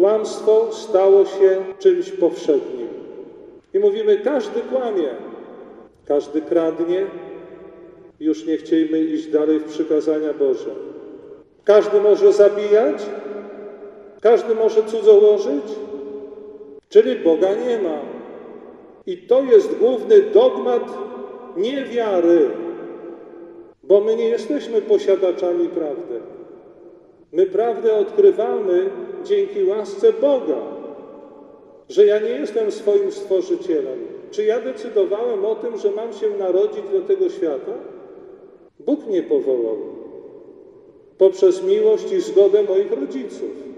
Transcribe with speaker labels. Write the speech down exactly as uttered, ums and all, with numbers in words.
Speaker 1: kłamstwo stało się czymś powszednim. I mówimy, każdy kłamie, każdy kradnie. Już nie chciejmy iść dalej w przykazania Boże. Każdy może zabijać, każdy może cudzołożyć, czyli Boga nie ma. I to jest główny dogmat niewiary, bo my nie jesteśmy posiadaczami prawdy. My prawdę odkrywamy dzięki łasce Boga, że ja nie jestem swoim stworzycielem. Czy ja decydowałem o tym, że mam się narodzić do tego świata? Bóg mnie powołał poprzez miłość i zgodę moich rodziców.